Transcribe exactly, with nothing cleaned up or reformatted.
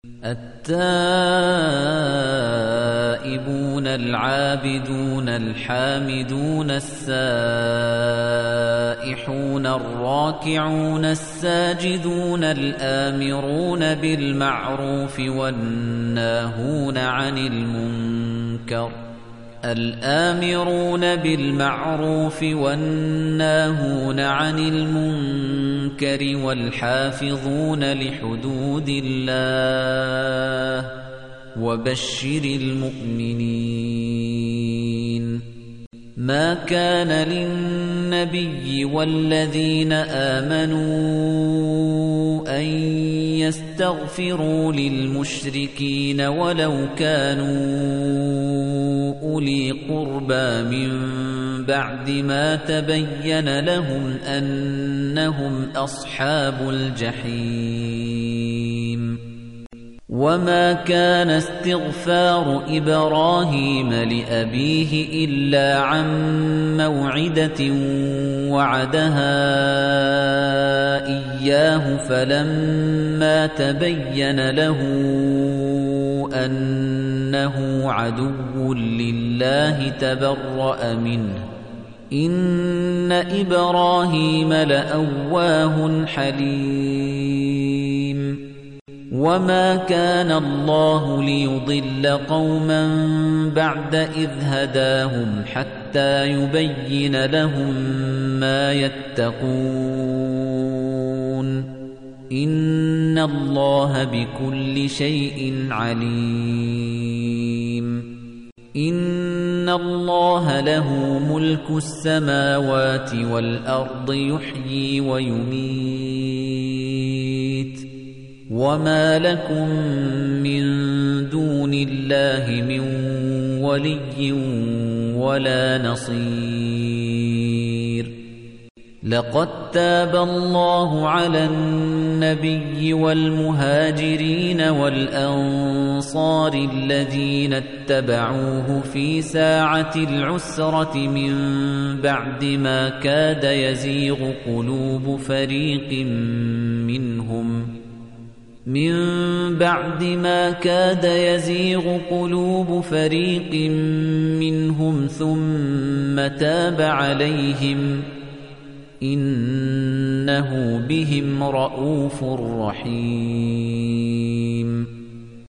التائبون العابدون الحامدون السائحون الراكعون الساجدون الآمرون بالمعروف والناهون عن المنكر الآمرون بالمعروف والناهون عن المنكر والحافظون لحدود الله وبشر المؤمنين ما كان للنبي والذين آمنوا أن يستغفروا للمشركين ولو كانوا أولي قربى من بعد ما تبين لهم أنهم أصحاب الجحيم وما كان استغفار إبراهيم لأبيه إلا عن موعدة وعدها إياه فلما تبين له أنه عدو لله تبرأ منه إن إبراهيم لأواه حليم وما كان الله ليضل قوما بعد إذ هداهم حتى يبين لهم ما يتقون إن الله بكل شيء عليم إن الله له ملك السماوات والأرض يحيي ويميت وما لكم من دون الله من ولي ولا نصير لقد تاب الله على النبي والمهاجرين والأنصار الذين اتبعوه في ساعة العسرة من بعد ما كاد يزيغ قلوب فريق منهم من بعد ما كاد يزيغ قلوب فريق منهم ثم تاب عليهم إنه بهم رءوف رحيم